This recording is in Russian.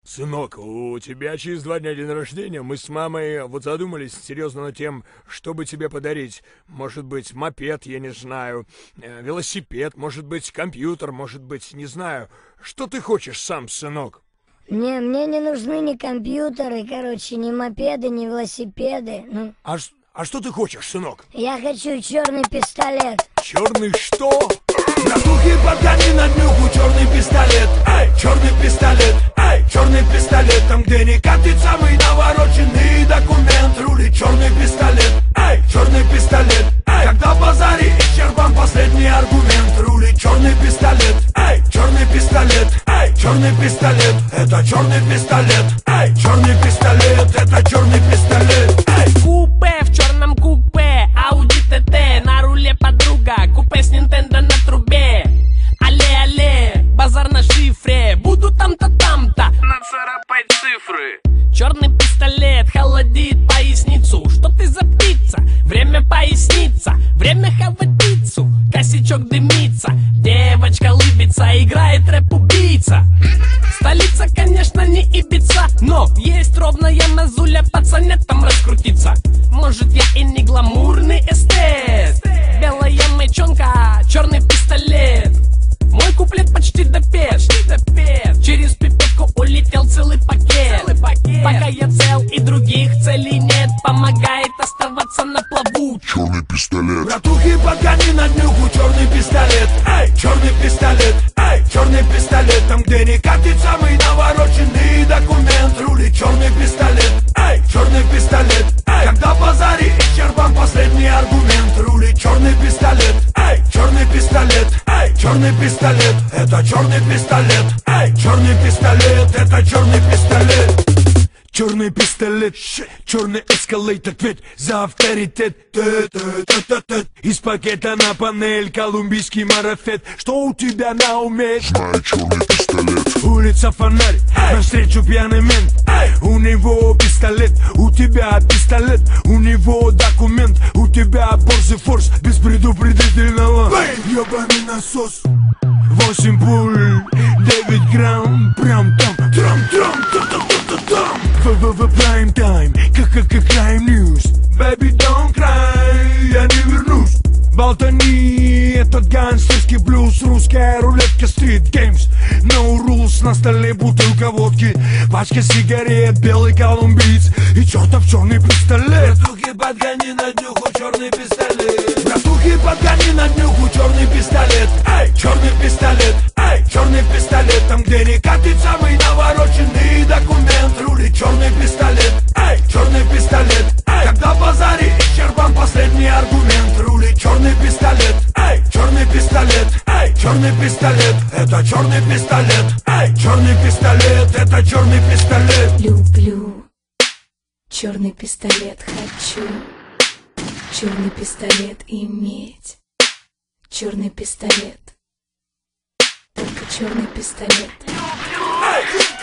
Сынок, у тебя через 2 дня день рождения. Мы с мамой вот задумались серьезно над тем, чтобы тебе подарить. Может быть, мопед, я не знаю, велосипед, может быть, компьютер, может быть, не знаю. Что ты хочешь сам, сынок? Мне не нужны ни компьютеры, короче, ни мопеды, ни велосипеды. Ну, А что ты хочешь, сынок? я хочу черный пистолет. Черный что? Братухи, подгони на днюху черный пистолет. Эй, черный пистолет, эй, черный пистолет. Там, где не катит самый навороченный документ, рулит черный пистолет. Эй, черный пистолет, эй, когда в базаре исчерпан последний аргумент, рулит черный пистолет. Эй, черный пистолет, эй, черный пистолет. Это черный пистолет. Эй, черный пистолет, это черный пистолет. Эй. Купе в черном купе, Audi TT, на руле подруга, купе с Nintendo на трубе. Алле-алле, базар на шифре, буду там-то, там-то нацарапать цифры. Черный пистолет холодит поясницу. Что ты за птица? Время поясниться, время хавать пиццу. Косячок дымится, девочка улыбится, играет рэп-убийца. Столица, конечно, не Ибица, но есть ровная мазуля пацанетам раскрутиться. Может, я и не гламурный эстет. Белая мечонка, черный пистолет. Мой куплет почти допет. Через пипетку улетел целый пакет. Пока я цел и других целей нет, помогает оставаться на плаву Черный пистолет. Братухи, подгони на днюху черный пистолет. Эй, черный пистолет, эй, черный пистолет. Там, где не катит самый навороченный документ, рулит черный пистолет. Эй, черный пистолет, эй, когда в базаре исчерпан последний аргумент, рулит черный пистолет. Эй, черный пистолет, эй, черный пистолет. Это черный пистолет. Эй, черный пистолет, это черный пистолет. Черный пистолет, черный эскалейт, ответ за авторитет. Из пакета на панель колумбийский марафет. Что у тебя на уме? Знаю черный пистолет. Улица фонарь, навстречу пьяный мент. У него пистолет, у тебя пистолет. У него документ, у тебя борзый форс без предупредительного. Ёбаный насос. 8 пуль, 9 грамм, прям там, трам-трам-там-там-там-там. В прайм тайм, как крайм ньюс. Baby, don't cry, я не вернусь. Болтани, этот гангстерский блюз. Русская рулетка, стрит геймс. No rules, на столе бутылка водки, пачка сигарет, белый колумбиец и чертов черный пистолет. Братухи, подгони на днюху черный пистолет. Братухи, подгони на днюху черный пистолет. Эй, черный пистолет, эй, черный пистолет. Там, где не катит самый навороченный документ, рулит черный пистолет. Эй, черный пистолет, эй, когда в базаре исчерпан последний аргумент, рулит черный пистолет. Эй, черный пистолет, эй, черный пистолет. Это черный пистолет. Эй, черный пистолет, это черный пистолет. Люблю черный пистолет, хочу черный пистолет иметь. Черный пистолет, только черный пистолет. Эй!